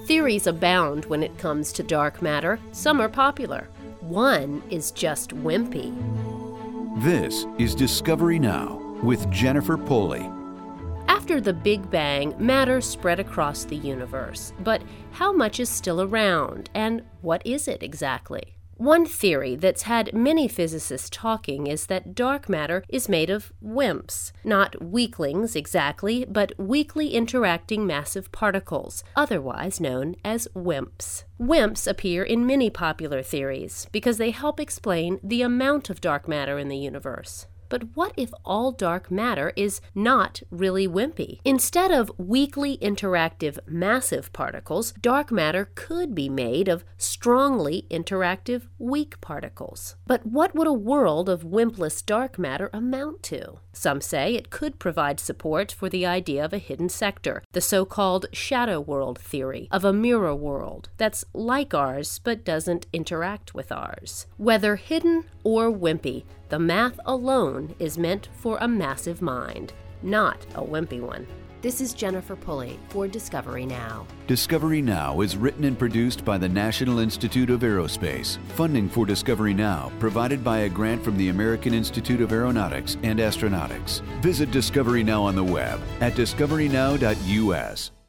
Theories abound when it comes to dark matter. Some are popular. One is just wimpy. This is Discovery Now with Jennifer Pulley. After the Big Bang, matter spread across the universe. But how much is still around, and what is it exactly? One theory that's had many physicists talking is that dark matter is made of WIMPs. Not weaklings exactly, but weakly interacting massive particles, otherwise known as WIMPs. WIMPs appear in many popular theories because they help explain the amount of dark matter in the universe. But what if all dark matter is not really wimpy? Instead of weakly interactive massive particles, dark matter could be made of strongly interactive weak particles. But what would a world of wimpless dark matter amount to? Some say it could provide support for the idea of a hidden sector, the so-called shadow world theory of a mirror world that's like ours but doesn't interact with ours. Whether hidden or wimpy, the math alone is meant for a massive mind, not a wimpy one. This is Jennifer Pulley for Discovery Now. Discovery Now is written and produced by the National Institute of Aerospace. Funding for Discovery Now provided by a grant from the American Institute of Aeronautics and Astronautics. Visit Discovery Now on the web at discoverynow.us.